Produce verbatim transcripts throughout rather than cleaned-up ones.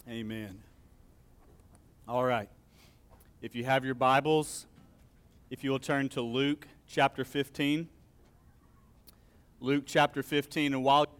Amen. All right. If you have your Bibles, if you will turn to Luke chapter fifteen. Luke chapter fifteen, and while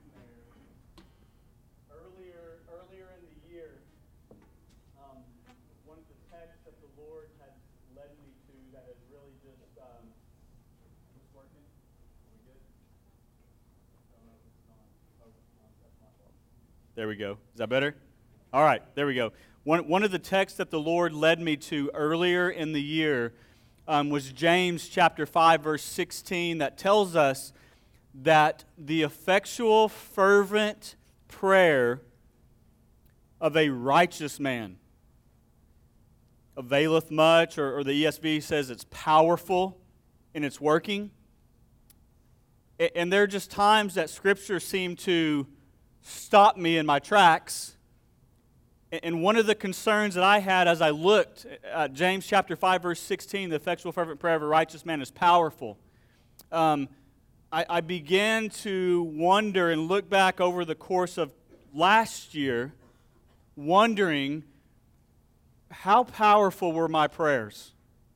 earlier earlier in the year, um, one of the texts that the Lord had led me to that has really just um, is this working? Are we good? I don't know if it's on. Oh, no, that's my fault. There we go. Is that better? All right, there we go. One, one of the texts that the Lord led me to earlier in the year um, was James chapter five, verse sixteen, that tells us that the effectual, fervent prayer of a righteous man availeth much, or, or the E S V says it's powerful in its working. And there are just times that Scripture seemed to stop me in my tracks. And one of the concerns that I had as I looked at James chapter five, verse sixteen, the effectual fervent prayer of a righteous man is powerful. Um, I, I began to wonder and look back over the course of last year, wondering how powerful were my prayers?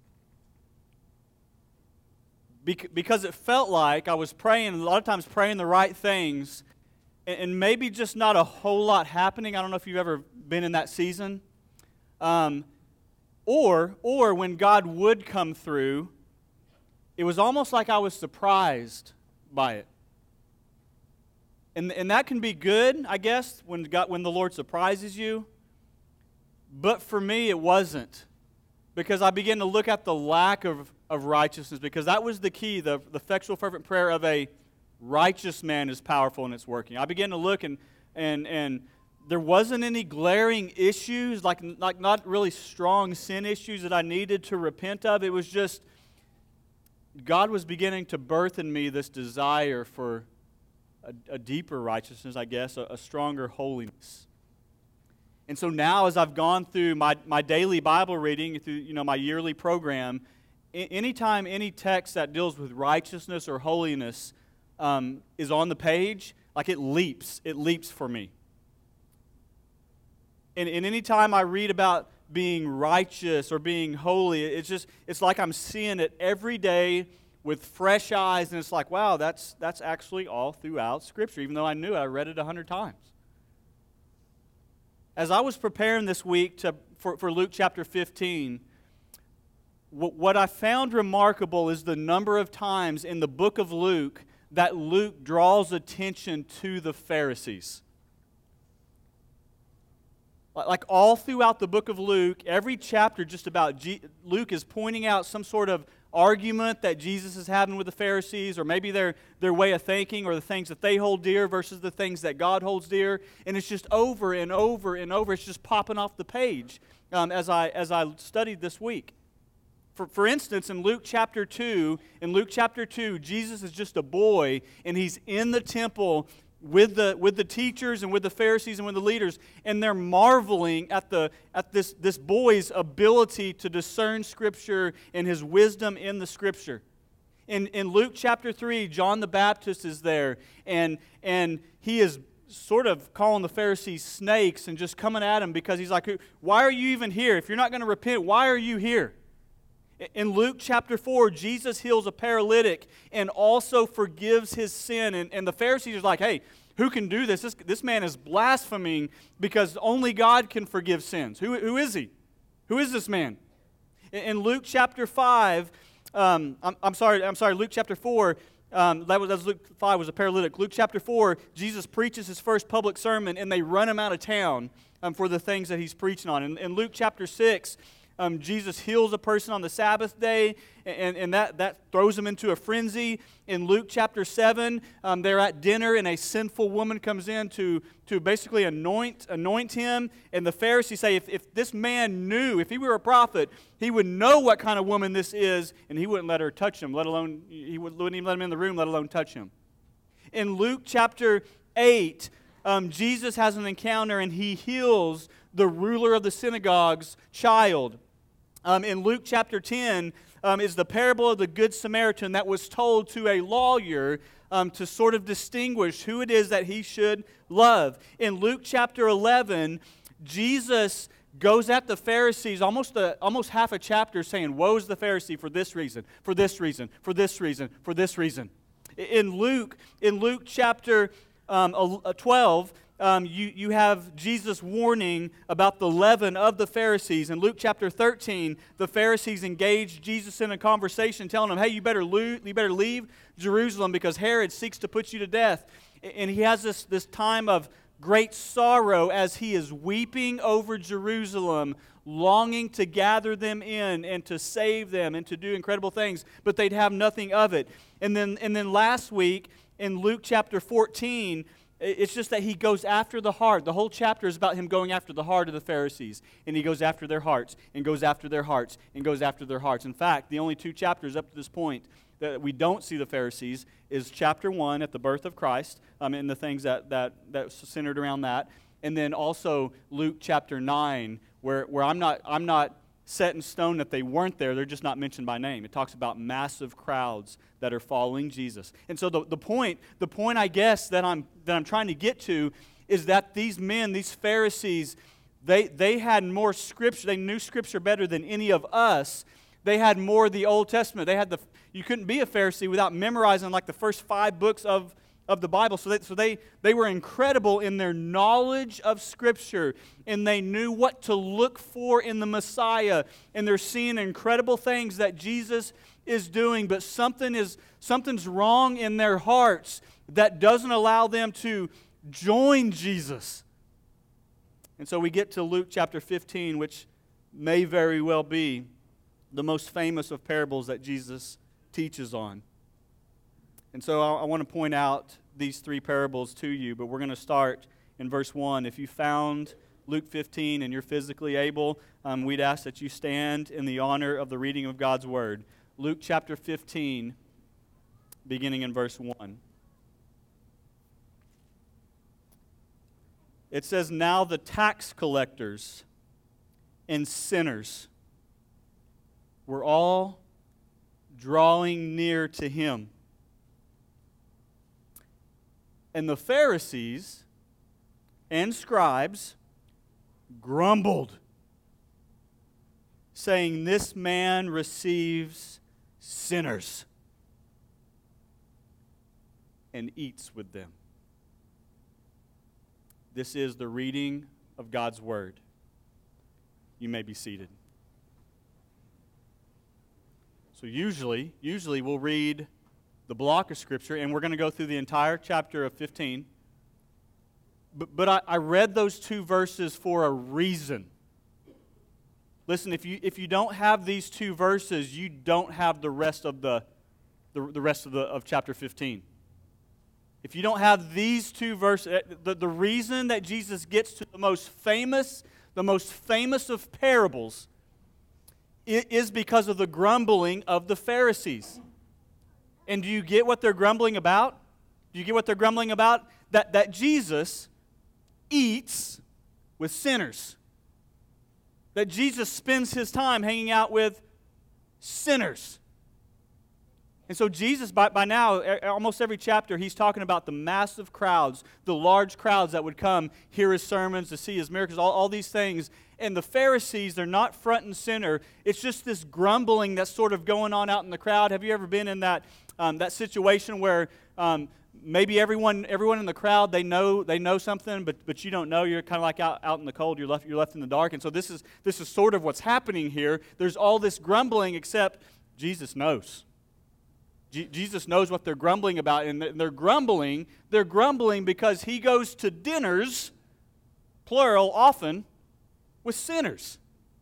Bec- because it felt like I was praying, a lot of times praying the right things, and, and maybe just not a whole lot happening. I don't know if you've ever been in that season. Um, or, or when God would come through, it was almost like I was surprised by it. And, and that can be good, I guess, when God, when the Lord surprises you. But for me, it wasn't. Because I began to look at the lack of, of righteousness, because that was the key. The, the effectual fervent prayer of a righteous man is powerful in its working. I began to look, and and and there wasn't any glaring issues, like, like not really strong sin issues that I needed to repent of. It was just God was beginning to birth in me this desire for a, a deeper righteousness, I guess, a, a stronger holiness. And so now, as I've gone through my, my daily Bible reading, through you know my yearly program, anytime any text that deals with righteousness or holiness um, is on the page, like it leaps, it leaps for me. And, and any time I read about being righteous or being holy, it's just it's like I'm seeing it every day with fresh eyes, and it's like, wow, that's that's actually all throughout Scripture, even though I knew it, I read it a hundred times. As I was preparing this week to for, for Luke chapter fifteen, what, what I found remarkable is the number of times in the book of Luke that Luke draws attention to the Pharisees. Like all throughout the book of Luke, every chapter just about G- Luke is pointing out some sort of argument that Jesus is having with the Pharisees, or maybe their, their way of thinking, or the things that they hold dear versus the things that God holds dear. And it's just over and over and over. It's just popping off the page um, as I as I studied this week. For, for instance, in Luke chapter two, in Luke chapter two, Jesus is just a boy, and he's in the temple with the with the teachers and with the Pharisees and with the leaders, and they're marveling at the at this this boy's ability to discern Scripture and his wisdom in the Scripture. In in Luke chapter three, John the Baptist is there, and and he is sort of calling the Pharisees snakes and just coming at him because he's like, why are you even here? If you're not going to repent, why are you here? In Luke chapter four, Jesus heals a paralytic and also forgives his sin. And, and the Pharisees are like, hey, who can do this? this? This man is blaspheming because only God can forgive sins. Who, who is he? Who is this man? In, in Luke chapter five, um, I'm, I'm sorry, I'm sorry, Luke chapter four, um, that, was, that was Luke five was a paralytic. Luke chapter four, Jesus preaches his first public sermon, and they run him out of town um, for the things that he's preaching on. In, in Luke chapter six, Um, Jesus heals a person on the Sabbath day, and, and that, that throws him into a frenzy. In Luke chapter seven, um, they're at dinner, and a sinful woman comes in to, to basically anoint, anoint him. And the Pharisees say, if, if this man knew, if he were a prophet, he would know what kind of woman this is, and he wouldn't let her touch him, let alone, he wouldn't even let him in the room, let alone touch him. In Luke chapter eight, um, Jesus has an encounter, and he heals the ruler of the synagogue's child. Um, in Luke chapter ten um, is the parable of the Good Samaritan that was told to a lawyer um, to sort of distinguish who it is that he should love. In Luke chapter eleven, Jesus goes at the Pharisees almost a, almost half a chapter saying, woe's the Pharisee for this reason, for this reason, for this reason, for this reason. In Luke, in Luke chapter um, twelve, um, you, you have Jesus warning about the leaven of the Pharisees. In Luke chapter thirteen, the Pharisees engaged Jesus in a conversation telling him, hey, you better, lo- you better leave Jerusalem because Herod seeks to put you to death. And he has this, this time of great sorrow as he is weeping over Jerusalem, longing to gather them in and to save them and to do incredible things, but they'd have nothing of it. And then, and then last week in Luke chapter fourteen, it's just that he goes after the heart. The whole chapter is about him going after the heart of the Pharisees. And he goes after their hearts, and goes after their hearts, and goes after their hearts. In fact, the only two chapters up to this point that we don't see the Pharisees is chapter one at the birth of Christ, um, and the things that, that, that centered around that. And then also Luke chapter nine, where, where I'm not I'm not set in stone that they weren't there. They're just not mentioned by name. It talks about massive crowds that are following Jesus. And so the, the point, the point I guess that I'm that I'm trying to get to is that these men, these Pharisees, they they had more scripture. They knew scripture better than any of us. They had more of the Old Testament. They had the you couldn't be a Pharisee without memorizing like the first five books of of the Bible. So, they, so they, they were incredible in their knowledge of Scripture, and they knew what to look for in the Messiah, and they're seeing incredible things that Jesus is doing, but something is something's wrong in their hearts that doesn't allow them to join Jesus. And so we get to Luke chapter fifteen, which may very well be the most famous of parables that Jesus teaches on. And so I, I want to point out these three parables to you, but we're going to start in verse one. If you found Luke fifteen and you're physically able, um, we'd ask that you stand in the honor of the reading of God's Word. Luke chapter fifteen, beginning in verse one. It says, "Now the tax collectors and sinners were all drawing near to him. And the Pharisees and scribes grumbled, saying, 'This man receives sinners and eats with them.'" This is the reading of God's Word. You may be seated. So usually, usually we'll read the block of Scripture, and we're going to go through the entire chapter of fifteen. But, but I, I read those two verses for a reason. Listen, if you if you don't have these two verses, you don't have the rest of the the, the rest of the of chapter fifteen. If you don't have these two verses, the, the reason that Jesus gets to the most famous, the most famous of parables, it is because of the grumbling of the Pharisees. And do you get what they're grumbling about? Do you get what they're grumbling about? That, that Jesus eats with sinners. That Jesus spends his time hanging out with sinners. And so Jesus, by, by now, almost every chapter, he's talking about the massive crowds, the large crowds that would come, hear his sermons, to see his miracles, all, all these things. And the Pharisees, they're not front and center. It's just this grumbling that's sort of going on out in the crowd. Have you ever been in that um, that situation where um, maybe everyone everyone in the crowd, they know they know something, but but you don't know. You're kind of like out, out in the cold. You're left you're left in the dark. And so this is this is sort of what's happening here. There's all this grumbling, except Jesus knows. Je- Jesus knows what they're grumbling about, and they're grumbling. They're grumbling because he goes to dinners, plural, often, with sinners.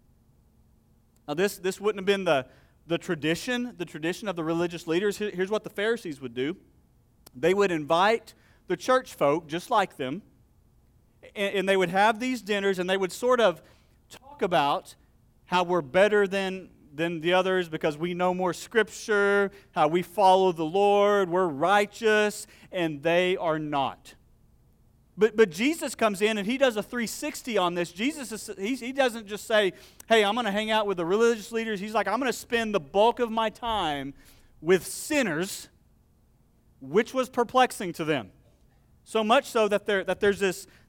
Now, this this wouldn't have been the the tradition, the tradition of the religious leaders. Here, here's what the Pharisees would do. They would invite the church folk, just like them, and, and they would have these dinners, and they would sort of talk about how we're better than than the others because we know more Scripture, how we follow the Lord, we're righteous, and they are not. But but Jesus comes in and he does a three sixty on this. Jesus is, he, he doesn't just say, hey, I'm going to hang out with the religious leaders. He's like, I'm going to spend the bulk of my time with sinners, which was perplexing to them. So much so that there that there's this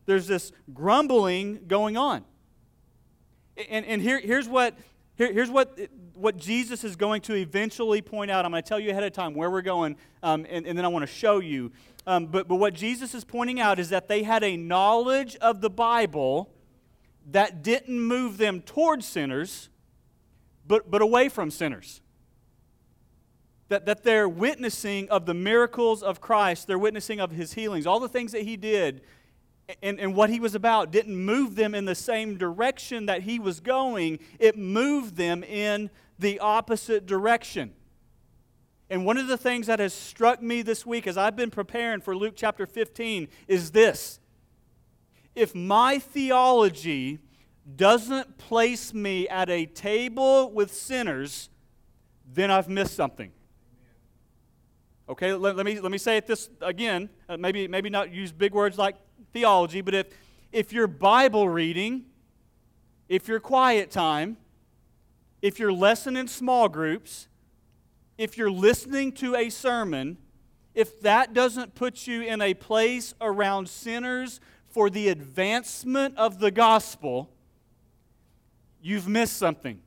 there's this grumbling going on. And, and here, here's what here, here's what what Jesus is going to eventually point out. I'm going to tell you ahead of time where we're going, um, and, and then I want to show you. Um, but, but what Jesus is pointing out is that they had a knowledge of the Bible that didn't move them towards sinners, but, but away from sinners. That, that they're witnessing of the miracles of Christ, they're witnessing of His healings, all the things that He did, and, and what He was about didn't move them in the same direction that He was going. It moved them in the opposite direction. And one of the things that has struck me this week as I've been preparing for Luke chapter fifteen is this. If my theology doesn't place me at a table with sinners, then I've missed something. Okay, let, let me let me say it this again. Uh, maybe maybe not use big words like theology, but if if your Bible reading, if your quiet time, if your lesson in small groups, if you're listening to a sermon, if that doesn't put you in a place around sinners for the advancement of the gospel, you've missed something.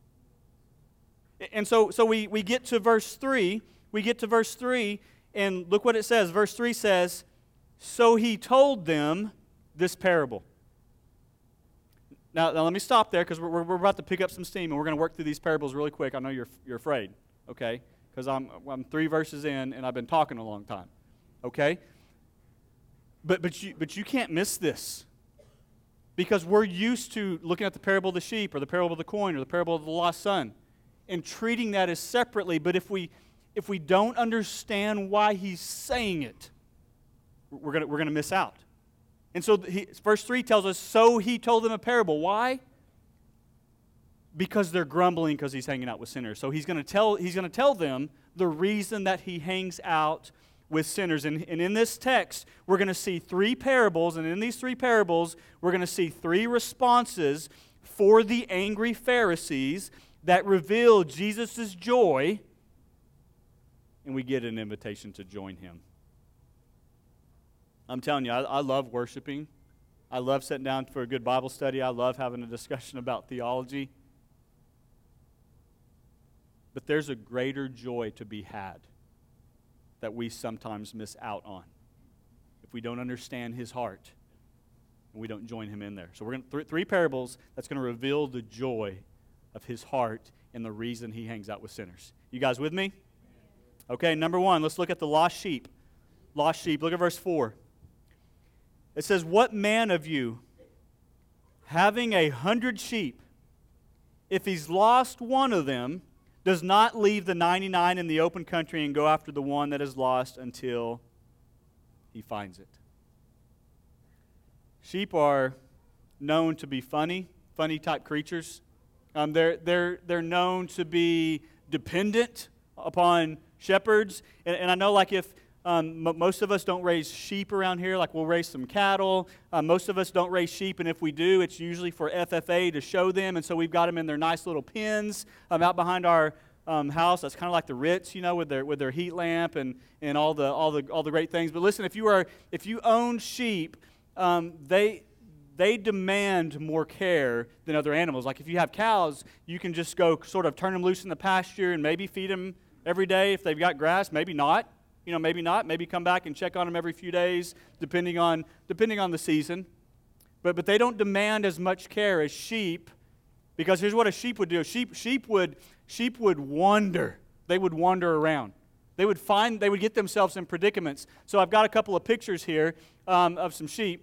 And so, so we, we get to verse three. We get to verse three, and look what it says. Verse three says, "So He told them this parable." Now, now let me stop there because we're, we're about to pick up some steam, and we're going to work through these parables really quick. I know you're, you're afraid. Okay, because I'm I'm three verses in and I've been talking a long time. Okay, but but you but you can't miss this, because we're used to looking at the parable of the sheep or the parable of the coin or the parable of the lost son, and treating that as separately. But if we if we don't understand why He's saying it, we're gonna we're gonna miss out. And so he, verse three tells us, "So He told them a parable." Why? Because they're grumbling because He's hanging out with sinners. So he's going to tell he's going to tell them the reason that He hangs out with sinners. And, and in this text, we're going to see three parables. And in these three parables, we're going to see three responses for the angry Pharisees that reveal Jesus' joy. And we get an invitation to join Him. I'm telling you, I, I love worshiping. I love sitting down for a good Bible study. I love having a discussion about theology. But there's a greater joy to be had that we sometimes miss out on if we don't understand His heart and we don't join Him in there. So we're going to th- three parables that's going to reveal the joy of His heart and the reason He hangs out with sinners. You guys with me? Okay, number one, let's look at the lost sheep. Lost sheep. Look at verse four. It says, "What man of you, having a hundred sheep, if he's lost one of them, does not leave the ninety-nine in the open country and go after the one that is lost until he finds it?" Sheep are known to be funny, funny type creatures. Um, they're, they're, they're known to be dependent upon shepherds. And, and I know, like, if um, m- most of us don't raise sheep around here, like we'll raise some cattle. Uh, most of us don't raise sheep, and if we do, it's usually for F F A to show them. And so we've got them in their nice little pens um, out behind our um, house. That's kind of like the Ritz, you know, with their with their heat lamp and, and all the all the all the great things. But listen, if you are if you own sheep, um, they they demand more care than other animals. Like if you have cows, you can just go sort of turn them loose in the pasture and maybe feed them every day if they've got grass. Maybe not. You know, maybe not. Maybe come back and check on them every few days, depending on depending on the season. But but they don't demand as much care as sheep, because here's what a sheep would do. Sheep sheep would sheep would wander. They would wander around. They would find they would get themselves in predicaments. So I've got a couple of pictures here um, of some sheep.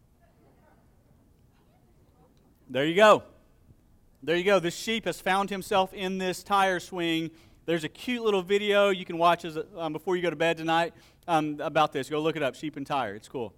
There you go. There you go. This sheep has found himself in this tire swing. There's a cute little video you can watch as a, um, before you go to bed tonight um, about this. Go look it up, sheep and tire. It's cool.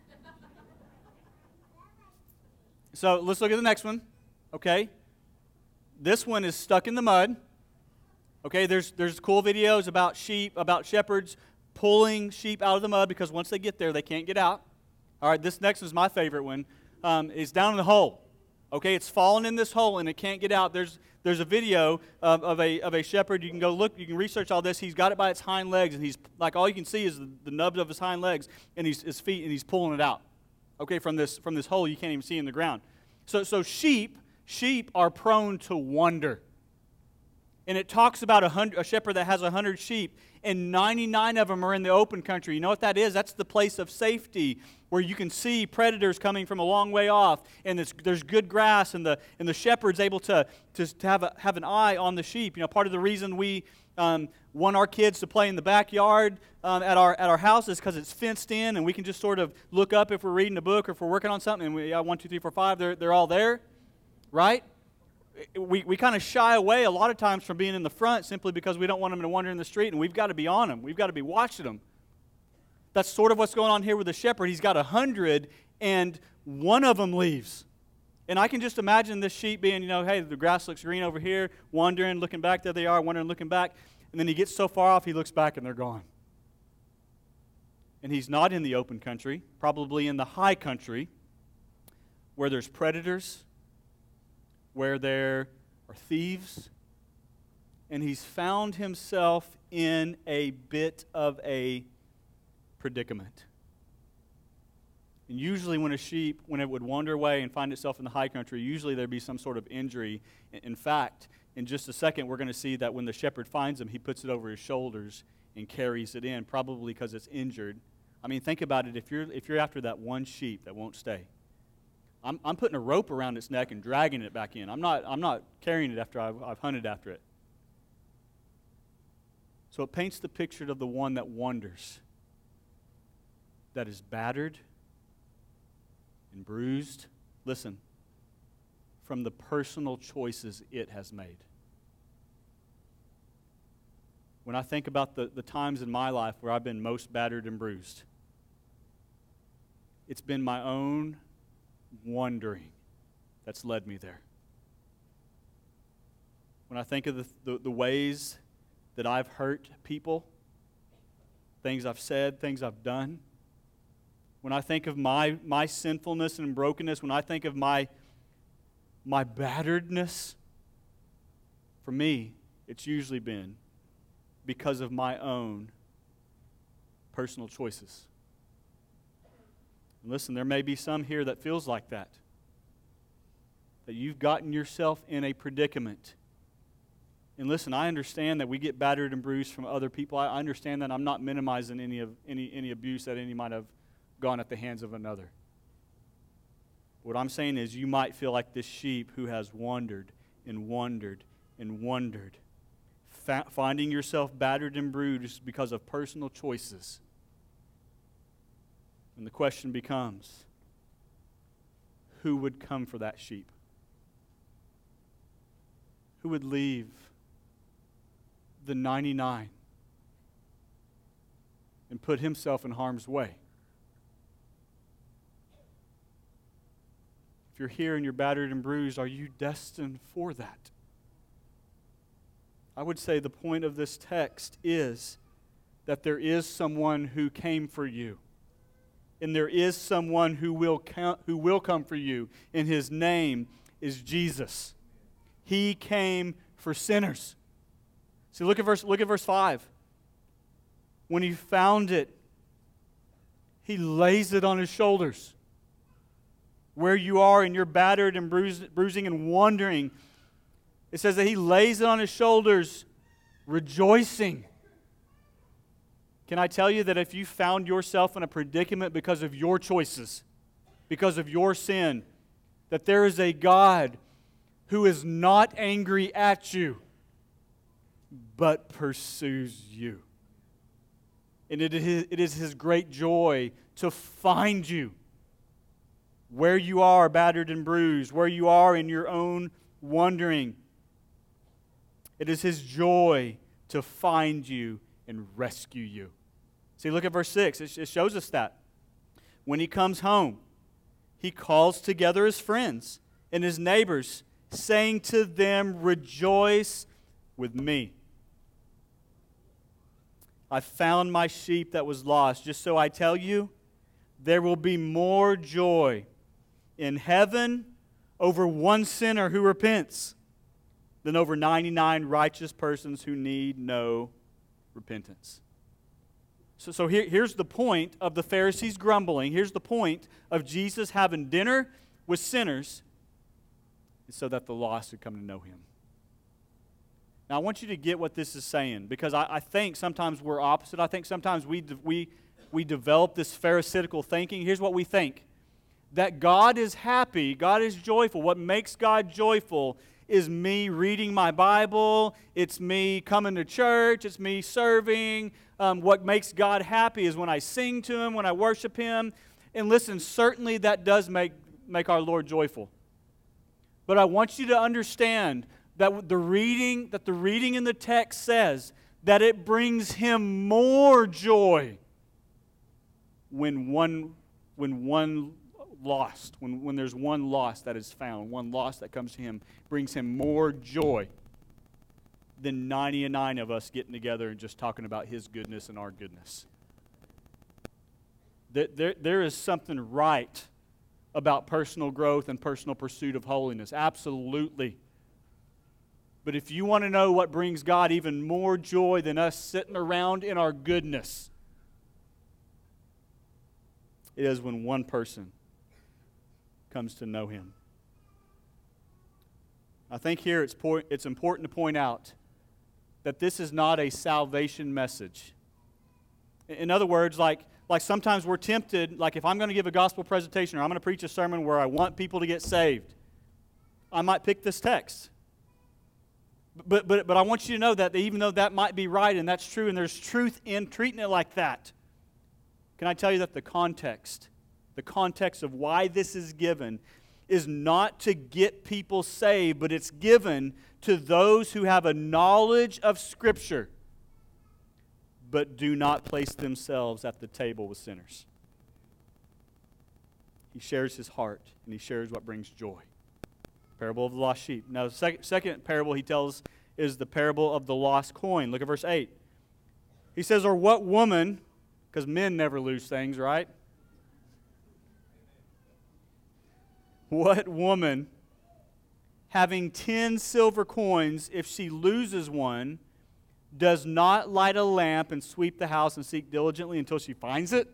So let's look at the next one. Okay. This one is stuck in the mud. Okay, there's there's cool videos about sheep, about shepherds pulling sheep out of the mud because once they get there, they can't get out. All right, this next one is my favorite one. Um, it's down in the hole. Okay, it's fallen in this hole and it can't get out. There's there's a video of, of a of a shepherd. You can go look. You can research all this. He's got it by its hind legs, and he's like all you can see is the, the nubs of his hind legs and he's, his feet, and he's pulling it out. Okay, from this from this hole you can't even see in the ground. So so sheep sheep are prone to wander. And it talks about a, hundred, a shepherd that has a hundred sheep, and ninety-nine of them are in the open country. You know what that is? That's the place of safety, where you can see predators coming from a long way off, and there's, there's good grass, and the and the shepherd's able to, to, to have, a, have an eye on the sheep. You know, part of the reason we um, want our kids to play in the backyard um, at our at our house is because it's fenced in, and we can just sort of look up if we're reading a book or if we're working on something, and we, yeah, one, two, three, four, five, they're, they're all there, right? We, we kind of shy away a lot of times from being in the front simply because we don't want them to wander in the street, and we've got to be on them. We've got to be watching them. That's sort of what's going on here with the shepherd. He's got a hundred, and one of them leaves. And I can just imagine this sheep being, you know, hey, the grass looks green over here, wandering, looking back. There they are, wandering, looking back. And then he gets so far off, he looks back, and they're gone. And he's not in the open country, probably in the high country, where there's predators, where there are thieves, and he's found himself in a bit of a predicament. And usually when a sheep, when it would wander away and find itself in the high country, usually there'd be some sort of injury. In fact, in just a second, we're going to see that when the shepherd finds him, he puts it over his shoulders and carries it in, probably because it's injured. I mean, think about it. If you're, if you're after that one sheep that won't stay, I'm, I'm putting a rope around its neck and dragging it back in. I'm not, I'm not carrying it after I've, I've hunted after it. So it paints the picture of the one that wanders, that is battered and bruised. Listen, from the personal choices it has made. When I think about the, the times in my life where I've been most battered and bruised, it's been my own wandering that's led me there. When I think of the, the, the ways that I've hurt people, things I've said, things I've done, when I think of my, my sinfulness and brokenness, when I think of my, my batteredness, for me, it's usually been because of my own personal choices. And listen, there may be some here that feels like that. That you've gotten yourself in a predicament. And listen, I understand that we get battered and bruised from other people. I understand that. I'm not minimizing any of any any abuse that any might have gone at the hands of another. What I'm saying is you might feel like this sheep who has wandered and wandered and wandered, fa- finding yourself battered and bruised because of personal choices. And the question becomes, who would come for that sheep? Who would leave the ninety-nine and put himself in harm's way? If you're here and you're battered and bruised, are you destined for that? I would say the point of this text is that there is someone who came for you. And there is someone who will count, who will come for you, and his name is Jesus. He came for sinners. See, look at verse, look at verse five. When he found it, he lays it on his shoulders. Where you are and you're battered and bruised, bruising and wandering, it says that he lays it on his shoulders, rejoicing. Can I tell you that if you found yourself in a predicament because of your choices, because of your sin, that there is a God who is not angry at you, but pursues you. And it is, it is his great joy to find you where you are battered and bruised, where you are in your own wandering. It is his joy to find you and rescue you. See, look at verse six. It shows us that. When he comes home, he calls together his friends and his neighbors, saying to them, "Rejoice with me. I found my sheep that was lost." Just so I tell you, there will be more joy in heaven over one sinner who repents than over ninety-nine righteous persons who need no repentance. So, so here, here's the point of the Pharisees grumbling. Here's the point of Jesus having dinner with sinners, so that the lost would come to know him. Now, I want you to get what this is saying, because I, I think sometimes we're opposite. I think sometimes we, we, we develop this Pharisaical thinking. Here's what we think: that God is happy, God is joyful. What makes God joyful is me reading my Bible, it's me coming to church, it's me serving. Um, what makes God happy is when I sing to Him, when I worship Him. And listen, certainly that does make, make our Lord joyful. But I want you to understand that the reading, that the reading in the text says that it brings Him more joy when one, when one lost, when, when there's one lost that is found, one lost that comes to Him, brings Him more joy than ninety-nine of us getting together and just talking about His goodness and our goodness. There, there, there is something right about personal growth and personal pursuit of holiness. Absolutely. But if you want to know what brings God even more joy than us sitting around in our goodness, it is when one person comes to know Him. I think here it's, po- it's important to point out that this is not a salvation message. In other words, like, like sometimes we're tempted, like if I'm going to give a gospel presentation or I'm going to preach a sermon where I want people to get saved, I might pick this text. But, but, but I want you to know that even though that might be right and that's true and there's truth in treating it like that, can I tell you that the context, the context of why this is given is not to get people saved, but it's given to those who have a knowledge of Scripture but do not place themselves at the table with sinners. He shares his heart and he shares what brings joy. Parable of the lost sheep. Now, the second, second parable he tells is the parable of the lost coin. Look at verse eight. He says, or what woman, because men never lose things, right? What woman, having ten silver coins, if she loses one, does not light a lamp and sweep the house and seek diligently until she finds it?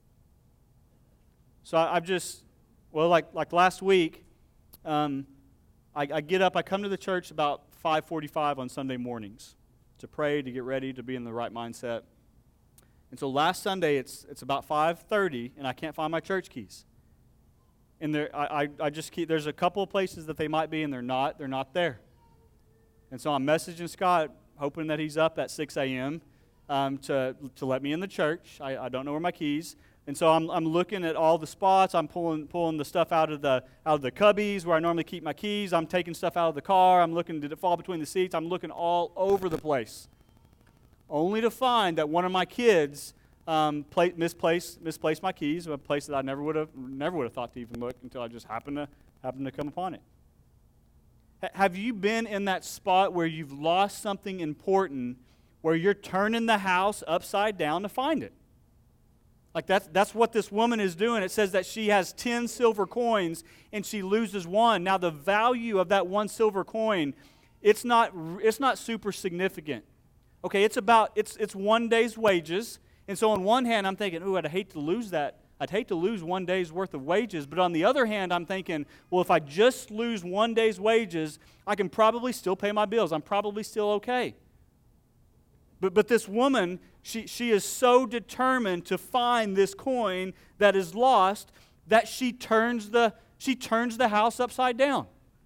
So I, I've just, well, like like last week, um, I, I get up, I come to the church about five forty-five on Sunday mornings to pray, to get ready, to be in the right mindset. And so last Sunday, it's it's about five thirty, and I can't find my church keys. And there, I, I, I just keep, there's a couple of places that they might be, and they're not, they're not there. And so I'm messaging Scott, hoping that he's up at six a.m. Um, to, to let me in the church. I, I don't know where my keys. And so I'm I'm looking at all the spots. I'm pulling pulling the stuff out of the out of the cubbies where I normally keep my keys. I'm taking stuff out of the car. I'm looking, did it fall between the seats? I'm looking all over the place, only to find that one of my kids um, play, misplaced misplaced my keys, a place that I never would have never would have thought to even look until I just happened to happened to come upon it. H- have you been in that spot where you've lost something important, where you're turning the house upside down to find it? Like that's, that's what this woman is doing. It says that she has ten silver coins and she loses one. Now the value of that one silver coin, it's not, it's not super significant. Okay, it's about, it's, it's one day's wages. And so on one hand, I'm thinking, ooh, I'd hate to lose that. I'd hate to lose one day's worth of wages. But on the other hand, I'm thinking, well, if I just lose one day's wages, I can probably still pay my bills. I'm probably still okay. But but this woman, she, she is so determined to find this coin that is lost that she turns the she turns the house upside down.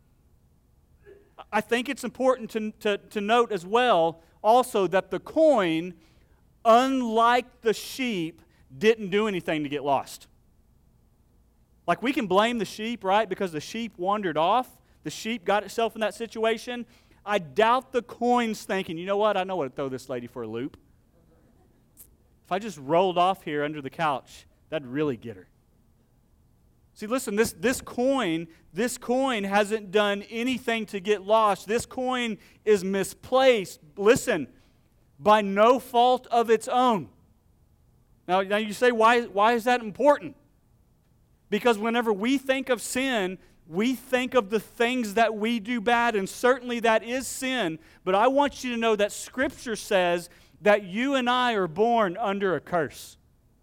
I think it's important to, to, to note as well also that the coin, unlike the sheep, didn't do anything to get lost. Like we can blame the sheep, right? Because the sheep wandered off. The sheep got itself in that situation. I doubt the coin's thinking, you know what, I know what to throw this lady for a loop. If I just rolled off here under the couch, that'd really get her. See, listen, this, this coin, this coin hasn't done anything to get lost. This coin is misplaced, listen, by no fault of its own. Now, now you say, why, why is that important? Because whenever we think of sin, we think of the things that we do bad, and certainly that is sin. But I want you to know that Scripture says that you and I are born under a curse.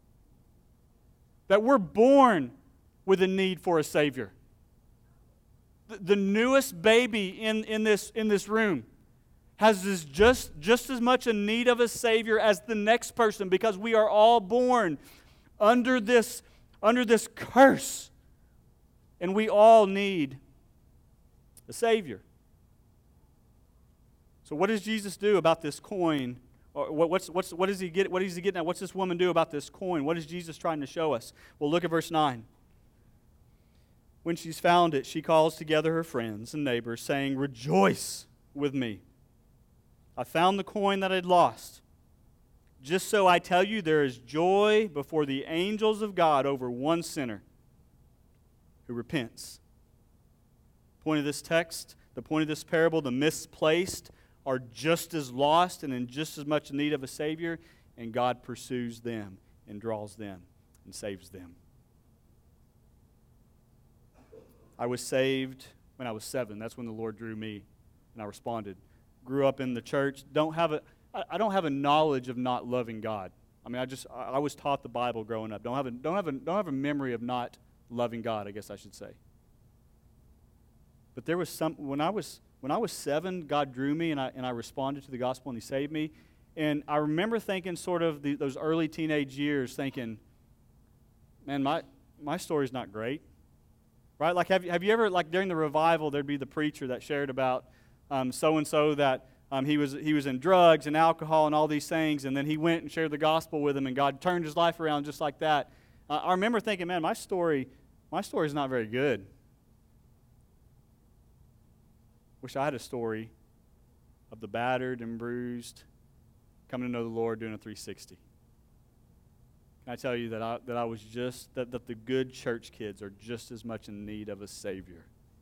That we're born with a need for a Savior. The, the newest baby in, in, this, in this room has this just, just as much a need of a Savior as the next person, because we are all born under this, under this curse. And we all need a Savior. So what does Jesus do about this coin? Or what, what's, what's, what, does he get, what is he getting at? What's this woman do about this coin? What is Jesus trying to show us? Well, look at verse nine. When she's found it, she calls together her friends and neighbors, saying, "Rejoice with me. I found the coin that I'd lost. Just so I tell you, there is joy before the angels of God over one sinner who repents." The point of this text, the point of this parable, the misplaced are just as lost and in just as much need of a Savior, and God pursues them and draws them and saves them. I was saved when I was seven. That's when the Lord drew me, and I responded. Grew up in the church. Don't have a, I don't have a knowledge of not loving God. I mean, I just I was taught the Bible growing up. Don't have a don't have a don't have a memory of not loving God, I guess I should say. But there was some when I was when I was seven, God drew me, and I and I responded to the gospel, and He saved me. And I remember thinking, sort of the, those early teenage years, thinking, man, my my story's not great, right? Like, have you, have you ever, like during the revival, there'd be the preacher that shared about um, so and so that um, he was he was in drugs and alcohol and all these things, and then he went and shared the gospel with him, and God turned his life around just like that. Uh, I remember thinking, man, my story my story's not very good. Wish I had a story of the battered and bruised coming to know the Lord, doing a three sixty. Can I tell you that I, that I was just, that, that the good church kids are just as much in need of a Savior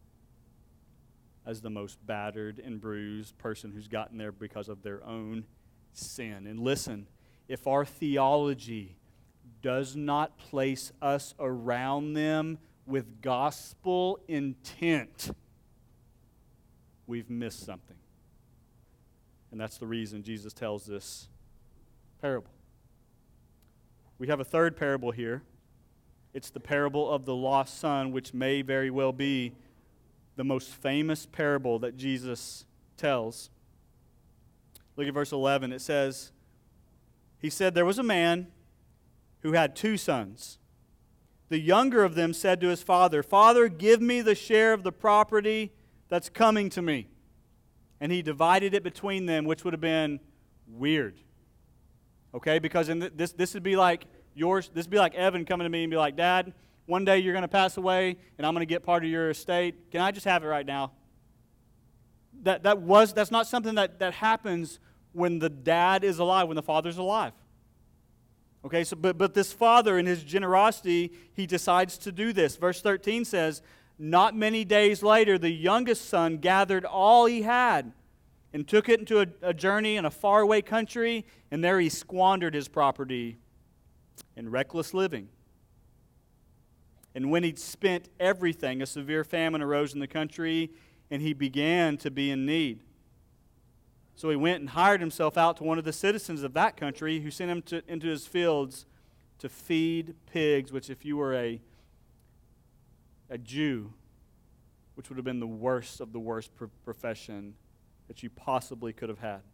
as the most battered and bruised person who's gotten there because of their own sin. And listen, if our theology does not place us around them with gospel intent, we've missed something. And that's the reason Jesus tells this parable. We have a third parable here. It's the parable of the lost son, which may very well be the most famous parable that Jesus tells. Look at verse eleven. It says, he said, "There was a man who had two sons. The younger of them said to his father, 'Father, give me the share of the property that's coming to me.' And he divided it between them," which would have been weird. Okay, because in this this would be like yours. This would be like Evan coming to me and be like, "Dad, one day you're going to pass away, and I'm going to get part of your estate. Can I just have it right now?" That that was that's not something that, that happens when the dad is alive, when the father's alive. Okay, so but but this father, in his generosity, he decides to do this. Verse thirteen says, "Not many days later, the youngest son gathered all he had and took it into a, a journey in a faraway country, and there he squandered his property in reckless living. And when he'd spent everything, a severe famine arose in the country, and he began to be in need. So he went and hired himself out to one of the citizens of that country, who sent him to, into his fields to feed pigs," which, if you were a a Jew, which would have been the worst of the worst pro- profession that you possibly could have had.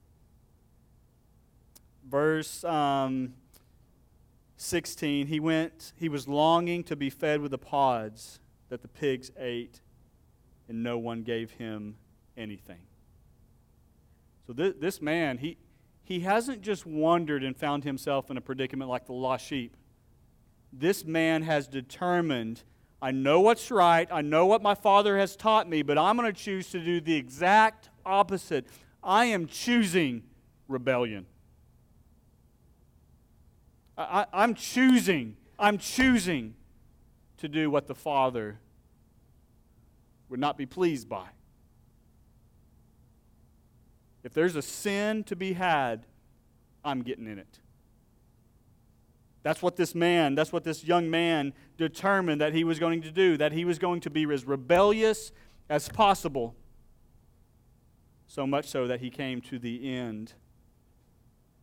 Verse um, sixteen, he went, he was longing to be fed with the pods that the pigs ate, and no one gave him anything. So th- this man, he, he hasn't just wandered and found himself in a predicament like the lost sheep. This man has determined, I know what's right, I know what my father has taught me, but I'm going to choose to do the exact opposite. I am choosing rebellion. I, I, I'm choosing, I'm choosing to do what the Father would not be pleased by. If there's a sin to be had, I'm getting in it. That's what this man, that's what this young man determined that he was going to do, that he was going to be as rebellious as possible. So much so that he came to the end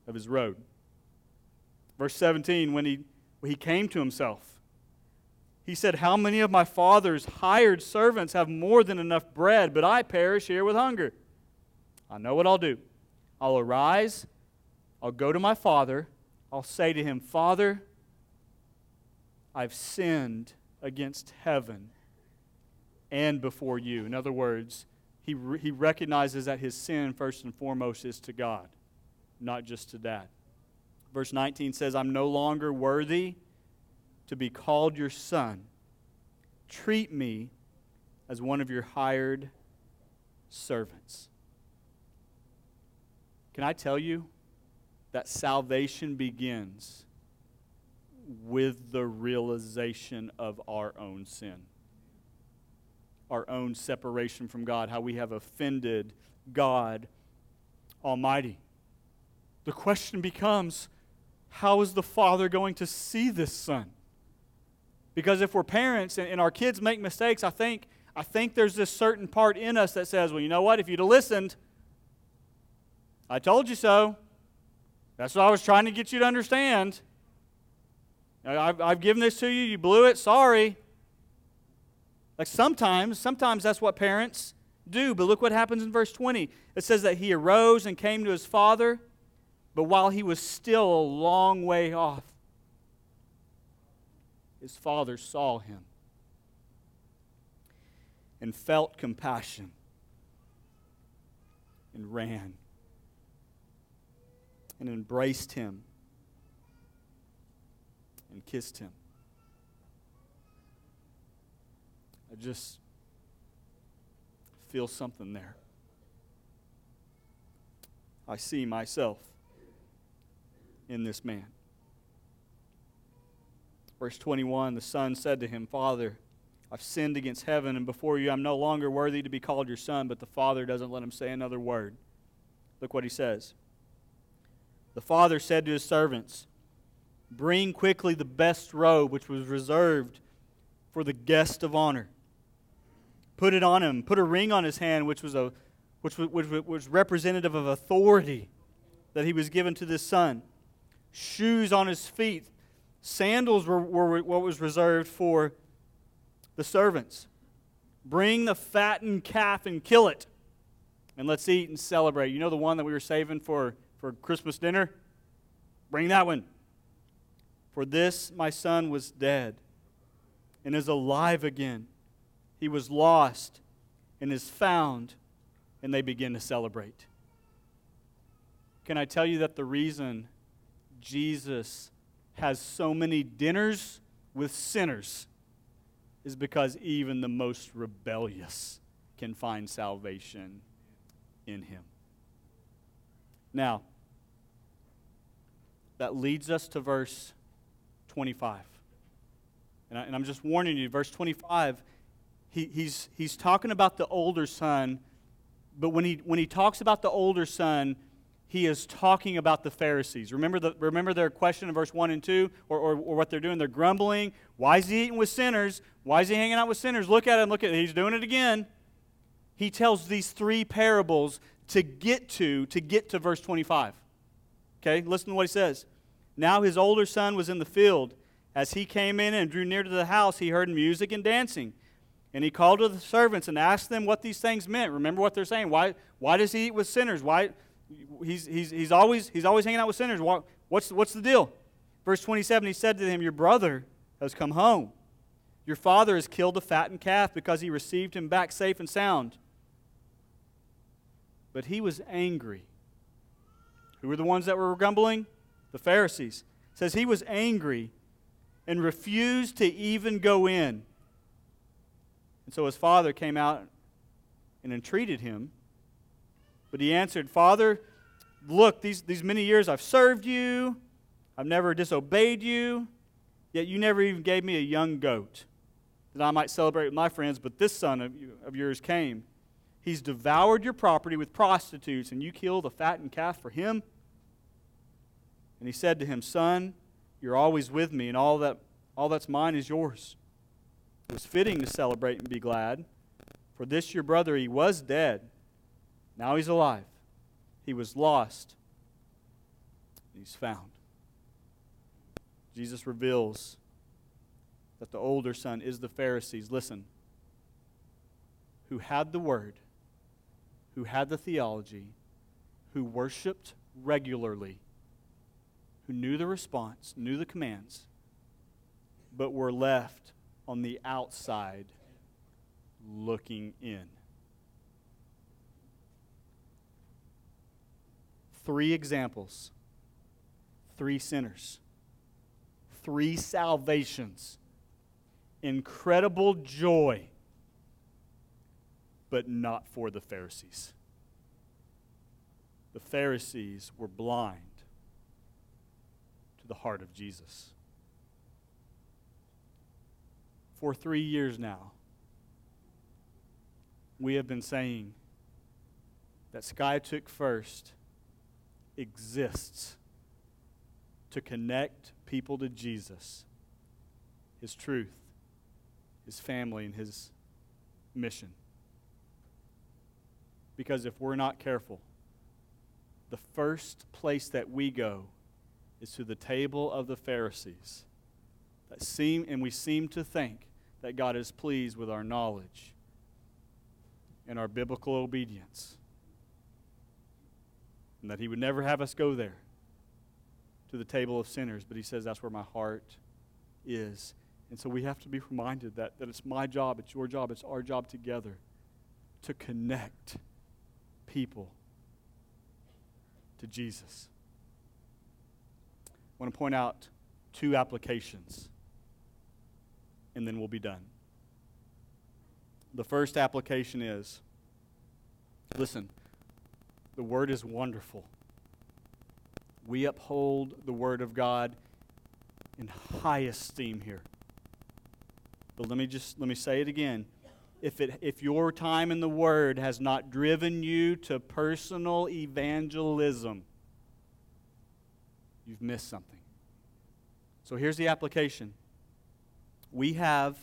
of his road. Verse seventeen, when he, when he came to himself, he said, how many of my father's hired servants have more than enough bread, but I perish here with hunger? I know what I'll do. I'll arise, I'll go to my father, I'll say to him, Father, I've sinned against heaven and before you. In other words, he, re- he recognizes that his sin, first and foremost, is to God, not just to dad. Verse nineteen says, I'm no longer worthy to be called your son. Treat me as one of your hired servants. Can I tell you that salvation begins with the realization of our own sin, our own separation from God, how we have offended God Almighty. The question becomes, how is the Father going to see this son? Because if we're parents and, and our kids make mistakes, I think, I think there's this certain part in us that says, well, you know what? If you'd have listened, I told you so. That's what I was trying to get you to understand. I've, I've given this to you. You blew it. Sorry. Like sometimes, sometimes that's what parents do. But look what happens in verse twenty. It says that he arose and came to his father, but while he was still a long way off, his father saw him and felt compassion and ran and embraced him and kissed him. I just feel something there. I see myself in this man. Verse twenty-one, the son said to him, Father, I've sinned against heaven and before you. I'm no longer worthy to be called your son. But the father doesn't let him say another word. Look what he says. The father said to his servants, bring quickly the best robe which was reserved for the guest of honor. Put it on him. Put a ring on his hand, which was a which was, which was representative of authority that he was given to this son. Shoes on his feet. Sandals were, were what was reserved for the servants. Bring the fattened calf and kill it, and let's eat and celebrate. You know the one that we were saving for, for Christmas dinner? Bring that one. For this my son was dead and is alive again. He was lost and is found, and they begin to celebrate. Can I tell you that the reason Jesus has so many dinners with sinners is because even the most rebellious can find salvation in him. Now, that leads us to verse twenty-five. And, I, and I'm just warning you, verse twenty-five, he, he's, he's talking about the older son, but when he, when he talks about the older son, he is talking about the Pharisees. Remember the remember their question in verse one and two, or, or, or what they're doing? They're grumbling. Why is he eating with sinners? Why is he hanging out with sinners? Look at him, look at him. He's doing it again. He tells these three parables to get to, to get to verse twenty-five. Okay, listen to what he says. Now his older son was in the field. As he came in and drew near to the house, he heard music and dancing. And he called to the servants and asked them what these things meant. Remember what they're saying. Why, why does he eat with sinners? Why... He's, he's, he's, always, he's always hanging out with sinners. What's, what's the deal? Verse twenty-seven, he said to him, your brother has come home. Your father has killed a fattened calf because he received him back safe and sound. But he was angry. Who were the ones that were grumbling? The Pharisees. It says he was angry and refused to even go in. And so his father came out and entreated him. But he answered, Father, look, these, these many years I've served you. I've never disobeyed you. Yet you never even gave me a young goat that I might celebrate with my friends. But this son of, you, of yours came. He's devoured your property with prostitutes, and you killed a fattened calf for him. And he said to him, Son, you're always with me, and all that all that's mine is yours. It was fitting to celebrate and be glad. For this your brother, he was dead. Now he's alive. He was lost and he's found. Jesus reveals that the older son is the Pharisees. Listen, who had the word, who had the theology, who worshiped regularly, who knew the response, knew the commands, but were left on the outside looking in. Three examples, three sinners, three salvations, incredible joy, but not for the Pharisees. The Pharisees were blind to the heart of Jesus. For three years now, we have been saying that Sky Took First exists to connect people to Jesus, His truth, His family, and His mission. Because if we're not careful, the first place that we go is to the table of the Pharisees. That seem, and we seem to think that God is pleased with our knowledge and our biblical obedience, and that He would never have us go there to the table of sinners, but He says that's where my heart is. And so we have to be reminded that, that it's my job, it's your job, it's our job together to connect people to Jesus. I want to point out two applications, and then we'll be done. The first application is, listen, the Word is wonderful. We uphold the Word of God in high esteem here. But let me just, let me say it again. If it, if your time in the Word has not driven you to personal evangelism, you've missed something. So here's the application. We have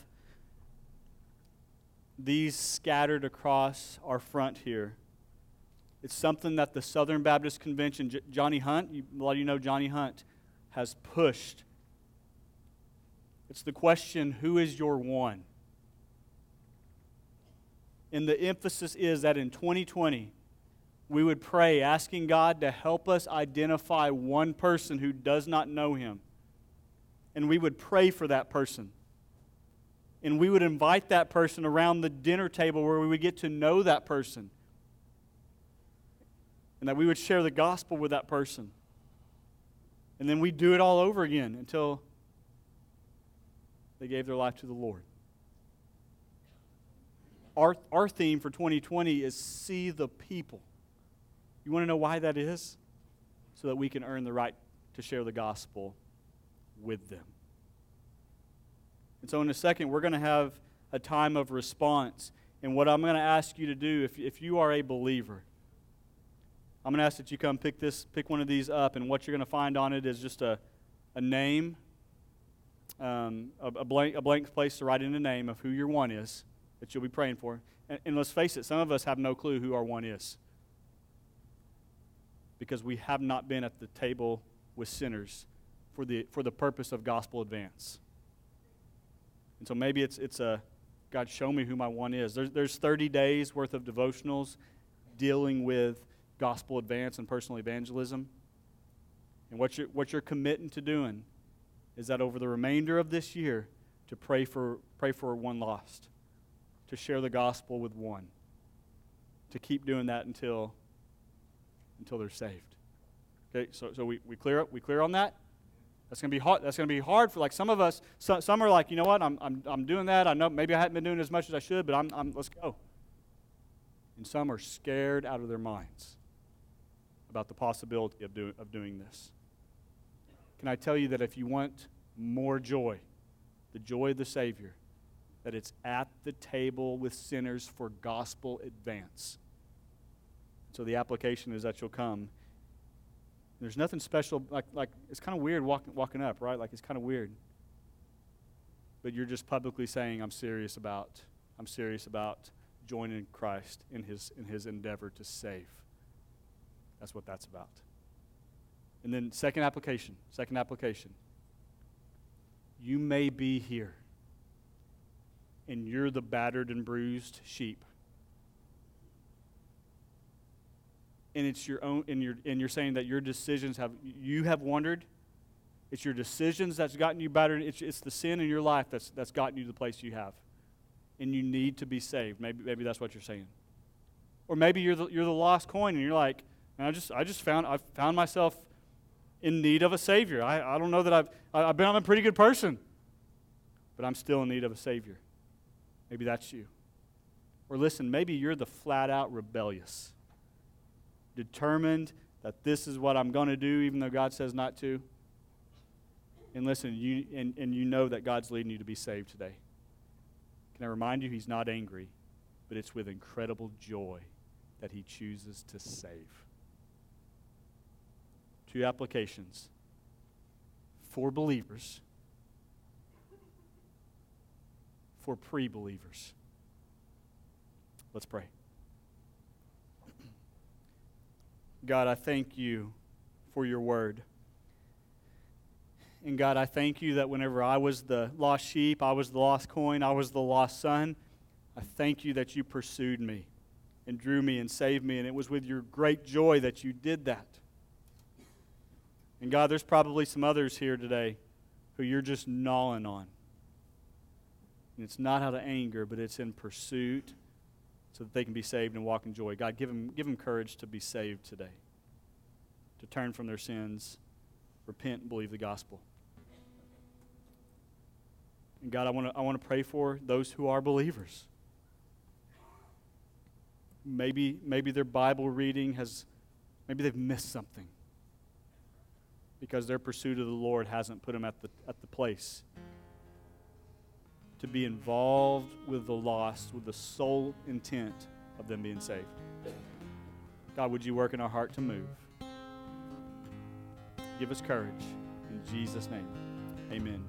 these scattered across our front here. It's something that the Southern Baptist Convention, J- Johnny Hunt, you, a lot of you know Johnny Hunt, has pushed. It's the question, who is your one? And the emphasis is that in twenty twenty, we would pray, asking God to help us identify one person who does not know Him. And we would pray for that person. And we would invite that person around the dinner table where we would get to know that person. And that we would share the gospel with that person. And then we'd do it all over again until they gave their life to the Lord. Our, our theme for twenty twenty is see the people. You want to know why that is? So that we can earn the right to share the gospel with them. And so in a second, we're going to have a time of response. And what I'm going to ask you to do, if, if you are a believer, I'm going to ask that you come pick this, pick one of these up, and what you're going to find on it is just a, a name, um, a, a blank, a blank place to write in a name of who your one is that you'll be praying for. And, and let's face it, some of us have no clue who our one is, because we have not been at the table with sinners for the for the purpose of gospel advance. And so maybe it's it's a, God, show me who my one is. There's, there's thirty days worth of devotionals dealing with gospel advance and personal evangelism. And what you're, what you're committing to doing is that over the remainder of this year, to pray for pray for one lost, to share the gospel with one, to keep doing that until until they're saved. Okay, so so we, we clear up we clear on that? That's gonna be hard. That's gonna be hard for, like, some of us. So, some are like, you know what? I'm I'm I'm doing that. I know maybe I haven't been doing as much as I should, but I'm I'm let's go. And some are scared out of their minds about the possibility of doing of doing this. Can I tell you that if you want more joy, the joy of the Savior, that it's at the table with sinners for gospel advance. So the application is that you'll come. There's nothing special, like, like it's kind of weird walking, walking up, right? Like, it's kind of weird. But you're just publicly saying, I'm serious about, I'm serious about joining Christ in his, in his endeavor to save. That's what that's about. And then second application, second application. You may be here, and you're the battered and bruised sheep. And it's your own, and you're, and you're saying that your decisions have, you have wandered. It's your decisions that's gotten you battered. It's, it's the sin in your life that's, that's gotten you to the place you have. And you need to be saved. Maybe, maybe that's what you're saying. Or maybe you're the, you're the lost coin, and you're like, I just, I just found, I found myself in need of a Savior. I, I don't know that I've, I've been, I'm a pretty good person, but I'm still in need of a Savior. Maybe that's you. Or listen, maybe you're the flat-out rebellious, determined that this is what I'm going to do, even though God says not to. And listen, you and, and you know that God's leading you to be saved today. Can I remind you, He's not angry, but it's with incredible joy that He chooses to save. Two applications. For believers. For pre-believers. Let's pray. God, I thank you for your word. And God, I thank you that whenever I was the lost sheep, I was the lost coin, I was the lost son, I thank you that you pursued me and drew me and saved me, and it was with your great joy that you did that. And God, there's probably some others here today who you're just gnawing on. And it's not out of anger, but it's in pursuit so that they can be saved and walk in joy. God, give them, give them courage to be saved today, to turn from their sins, repent, and believe the gospel. And God, I want to I want to pray for those who are believers. Maybe maybe their Bible reading has, maybe they've missed something because their pursuit of the Lord hasn't put them at the at the place to be involved with the lost with the sole intent of them being saved. God, would you work in our heart to move? Give us courage. In Jesus' name, amen.